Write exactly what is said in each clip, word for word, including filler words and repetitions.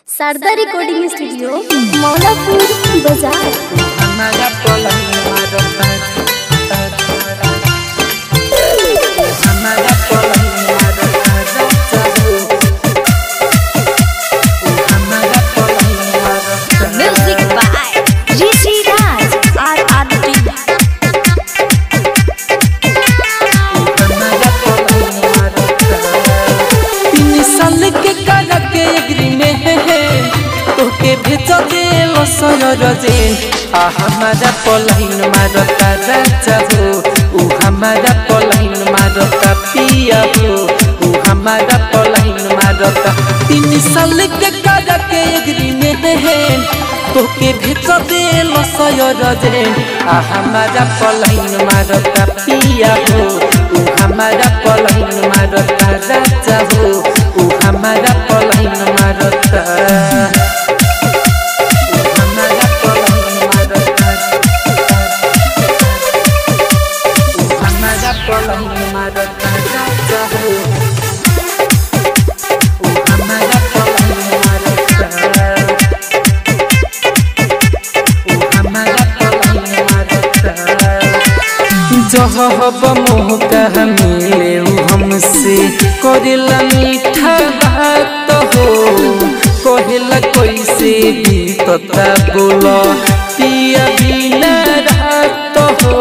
Sharda recording studio Maulapur बाजार। हमारा पलंग मारता हमारा पलंग मारता राजा हो हमारा पलंग मारता music by Rishi Raj R R T. हमारा पलंग मारता तीन साल के काला के एग्रीमेंट है तोके भेज दे लो सयर जे आ हमारा पलंग मारता राजा हो ऊ हमारा पलंग मारता पिया हो ऊ हमारा पलंग मारता तीन साल के काला के एग्रीमेंट है तोके भेज दे लो सयर जे आ हमारा पलंग मारता पिया हो ऊ हमारा पलंग मारता राजा हो ऊ हमारा पलंग मारता हमारा पलंग मारता हमारा पलंग मारता राजा हो हमारा पलंग मारता हमारा पलंग मारता जहब मोह कह मिले हमसे करेला मीठा बात हो कहेला कैसे भी तता बोला पिया बिना रात हो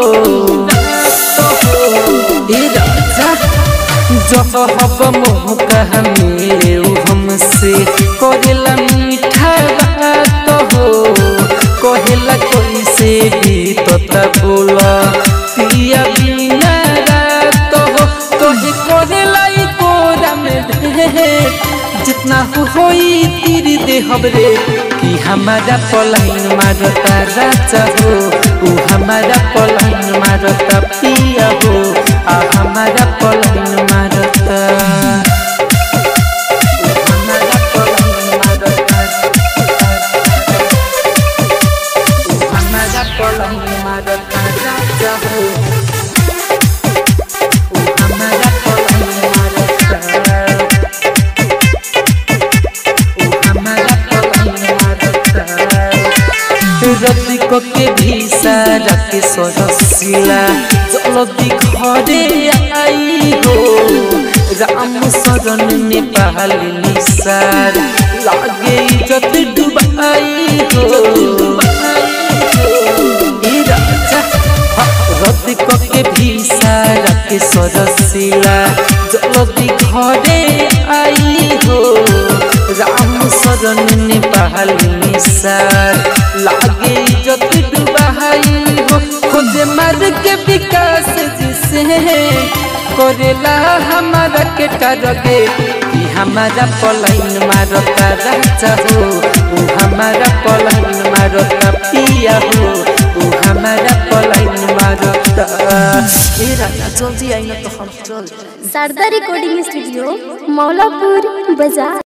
ए राजा जहब मोह कह मिले हमसे करेला मीठा बात हो कहेला कैसे भी तता बोला पिया बिना रात हो तोहे करेला ई कोरा में ढेर जितना होई तेरी देहब रे कि हमारा पलंग मारता राजा हो ऊ हमारा पलंग मारता पिया हो आ हमारा पलंग मारता हमारा पलंग मारता हमारा पलंग मारता राजा हो हमारा पलंग मारता हमारा पलंग मारता रति के भीसा रखे सरसिला जल्दी घरे आई हो राम शरण नेपाल निसार लागे इज्जत डुबाई हो ए राजा रति के भीसा रखे सरसिला जल्दी घरे आई हो राम शरण नेपाल निसार लागे इज्जत डुबाई हो खुद मर के विकास जिसे करेला हमारा के टारगे कि हमारा पलंग मारता राजा हो ऊ हमारा पलंग मारता पिया हो ऊ हमारा पलंग मारता ए राजा जल्दी आई ना तो हम चल। शारदा रिकॉर्डिंग स्टूडियो मौलापुर बाजार।